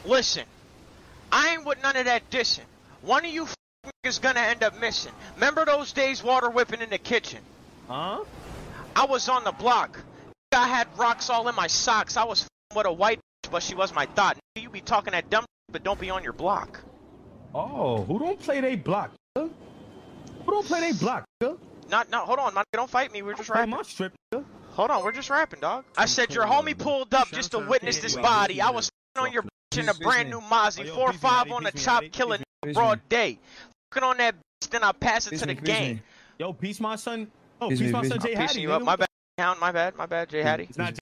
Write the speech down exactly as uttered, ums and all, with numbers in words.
Listen, I ain't with none of that dissing. One of you is gonna end up missing. Remember those days water whipping in the kitchen? Huh? I was on the block. I had rocks all in my socks. I was with a white bitch, but she was my thought. You be talking that dumb but don't be on your block. Oh, who don't play they block? Huh? Who don't play they block? Huh? Not, no, hold on, man. Don't fight me. We're just rapping. My strip. Huh? Hold on, we're just rapping, dog. I said your homie pulled up just to witness this body. I was on your bitch in a brand new Mozzie, four five on the chop, killing broad day. Fucking on that bitch, then I pass it to the game. Yo, peace, my son. Oh, peace, my son, Jay Hattie. My bad, my bad, my bad, Jay Hattie. It's not